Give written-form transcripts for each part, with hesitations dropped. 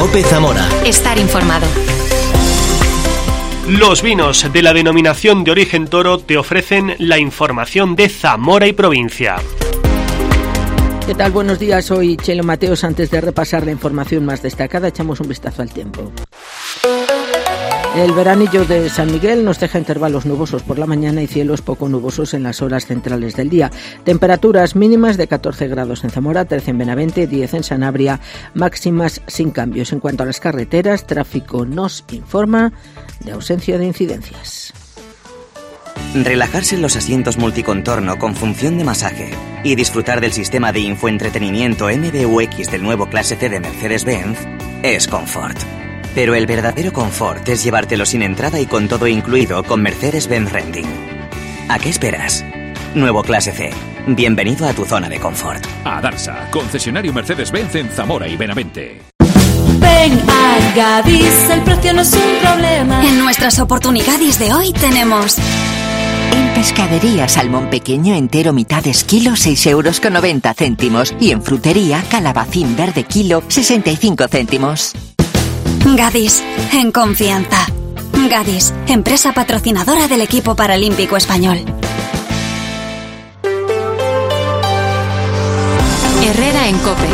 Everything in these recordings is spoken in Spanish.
COPE Zamora. Estar informado. Los vinos de la denominación de origen Toro te ofrecen la información de Zamora y provincia. ¿Qué tal? Buenos días, soy Chelo Mateos. Antes de repasar la información más destacada, echamos un vistazo al tiempo. El veranillo de San Miguel nos deja intervalos nubosos por la mañana y cielos poco nubosos en las horas centrales del día. Temperaturas mínimas de 14 grados en Zamora, 13 en Benavente, 10 en Sanabria, máximas sin cambios. En cuanto a las carreteras, tráfico nos informa de ausencia de incidencias. Relajarse en los asientos multicontorno con función de masaje y disfrutar del sistema de infoentretenimiento MBUX del nuevo Clase C de Mercedes-Benz es confort. Pero el verdadero confort es llevártelo sin entrada y con todo incluido con Mercedes-Benz Renting. ¿A qué esperas? Nuevo Clase C. Bienvenido a tu zona de confort. A Darsa, concesionario Mercedes-Benz en Zamora y Benavente. Ven a Gadis, el precio no es un problema. En nuestras oportunidades de hoy tenemos... En pescadería, salmón pequeño entero mitades kilo, 6,90 €. Y en frutería, calabacín verde kilo, 65 céntimos. Gadis, en confianza. Gadis, empresa patrocinadora del equipo paralímpico español. Herrera en COPE.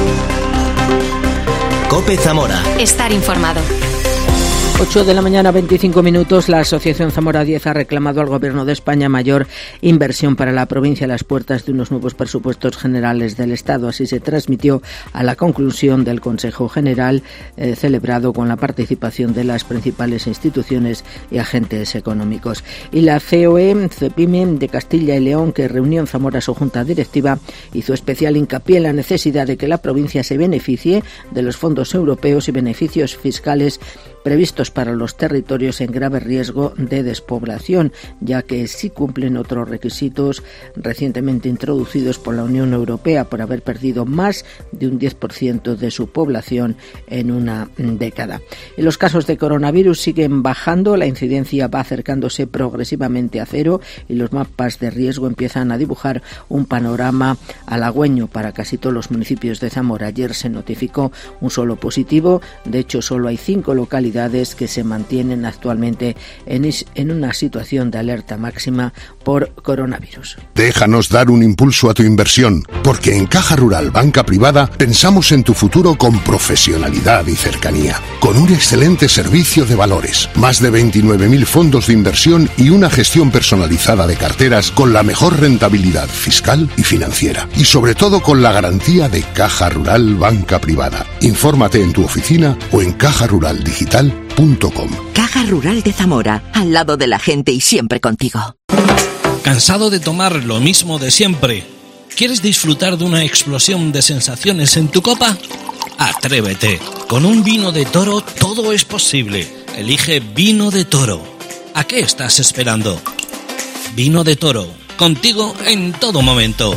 COPE Zamora. Estar informado. 8 de la mañana, 25 minutos. La Asociación Zamora 10 ha reclamado al Gobierno de España mayor inversión para la provincia a las puertas de unos nuevos presupuestos generales del Estado. Así se transmitió a la conclusión del Consejo General celebrado con la participación de las principales instituciones y agentes económicos. Y la COE, CEPIME de Castilla y León, que reunió en Zamora su junta directiva, hizo especial hincapié en la necesidad de que la provincia se beneficie de los fondos europeos y beneficios fiscales previstos para los territorios en grave riesgo de despoblación, ya que sí cumplen otros requisitos recientemente introducidos por la Unión Europea por haber perdido más de un 10% de su población en una década. Y los casos de coronavirus siguen bajando, la incidencia va acercándose progresivamente a cero y los mapas de riesgo empiezan a dibujar un panorama halagüeño para casi todos los municipios de Zamora. Ayer se notificó un solo positivo, de hecho solo hay 5 localidades que se mantienen actualmente en una situación de alerta máxima por coronavirus. Déjanos dar un impulso a tu inversión, porque en Caja Rural Banca Privada pensamos en tu futuro con profesionalidad y cercanía, con un excelente servicio de valores, más de 29.000 fondos de inversión y una gestión personalizada de carteras con la mejor rentabilidad fiscal y financiera, y sobre todo con la garantía de Caja Rural Banca Privada. Infórmate en tu oficina o en cajaruraldigital.com. Caja Rural de Zamora, al lado de la gente y siempre contigo. ¿Cansado de tomar lo mismo de siempre? ¿Quieres disfrutar de una explosión de sensaciones en tu copa? Atrévete. Con un vino de Toro todo es posible. Elige Vino de Toro. ¿A qué estás esperando? Vino de Toro, contigo en todo momento.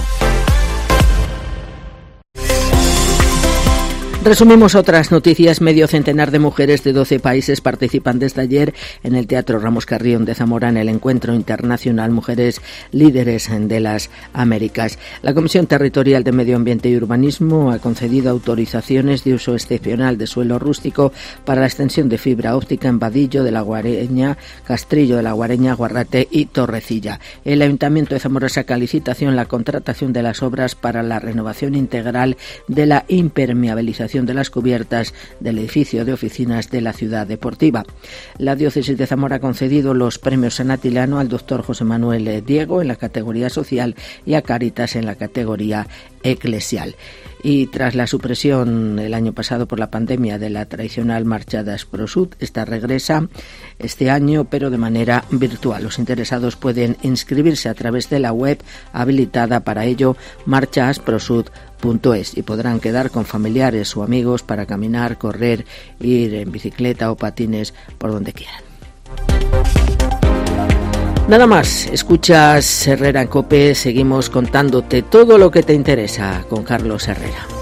Resumimos otras noticias. Medio centenar de mujeres de 12 países participan desde ayer en el Teatro Ramos Carrión de Zamora en el Encuentro Internacional Mujeres Líderes de las Américas. La Comisión Territorial de Medio Ambiente y Urbanismo ha concedido autorizaciones de uso excepcional de suelo rústico para la extensión de fibra óptica en Vadillo de la Guareña, Castrillo de la Guareña, Guarrate y Torrecilla. El Ayuntamiento de Zamora saca a licitación la contratación de las obras para la renovación integral de la impermeabilización de las cubiertas del edificio de oficinas de la ciudad deportiva. La Diócesis de Zamora ha concedido los premios San Atilano al doctor José Manuel Diego en la categoría social y a Cáritas en la categoría eclesial. Y tras la supresión el año pasado por la pandemia de la tradicional marcha de Asprosud, esta regresa este año pero de manera virtual. Los interesados pueden inscribirse a través de la web habilitada para ello, marchaasprosud.es, y podrán quedar con familiares o amigos para caminar, correr, ir en bicicleta o patines por donde quieran. Nada más, escuchas Herrera en COPE, seguimos contándote todo lo que te interesa con Carlos Herrera.